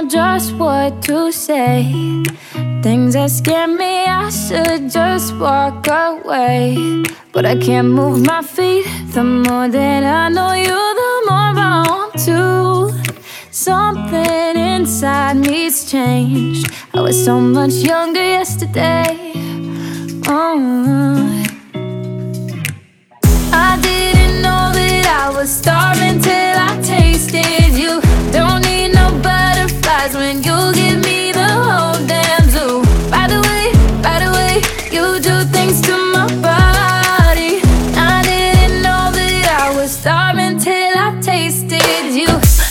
know just what to say. Things that scare me, I should just walk away. But I can't move my feet. The more that I know you, the more I want to. Something inside me's changed. I was so much younger yesterday. I didn't know that I was starving till I tasted you. Don't need no butterflies when you give me the whole damn zoo. By the way, you do things to my body. I didn't know that I was starving till I tasted you.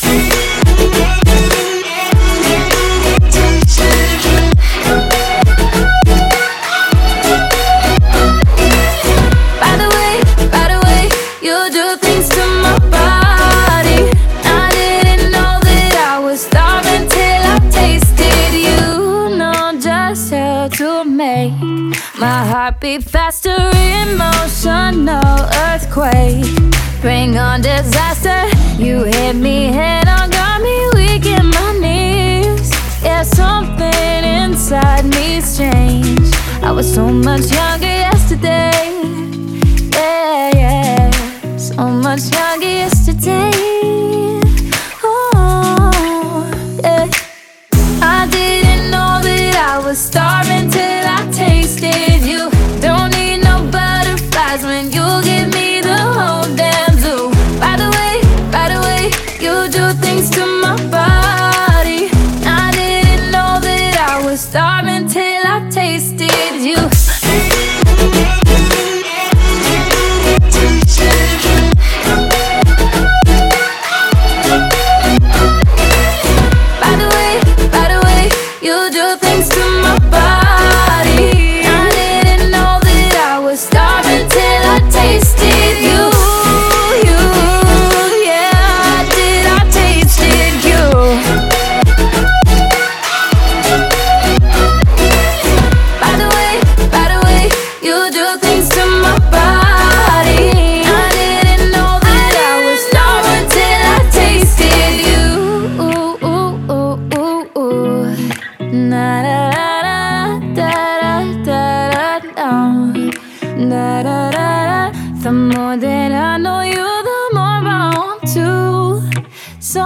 To make my heart beat faster, emotional earthquake. Bring on disaster. You hit me head on, got me weak in my knees. Yeah, something inside me's changed. I was so much younger yesterday. Yeah, so much younger yesterday. Oh, yeah. I didn't know that I was starving till I tasted you. Don't need no butterflies when you give me the whole damn zoo. By the way, you do things to my body. I didn't know that I was starving till I tasted you. The more that I know you, the more I want to.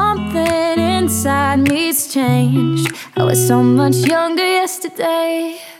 Something inside me's changed. I was so much younger yesterday.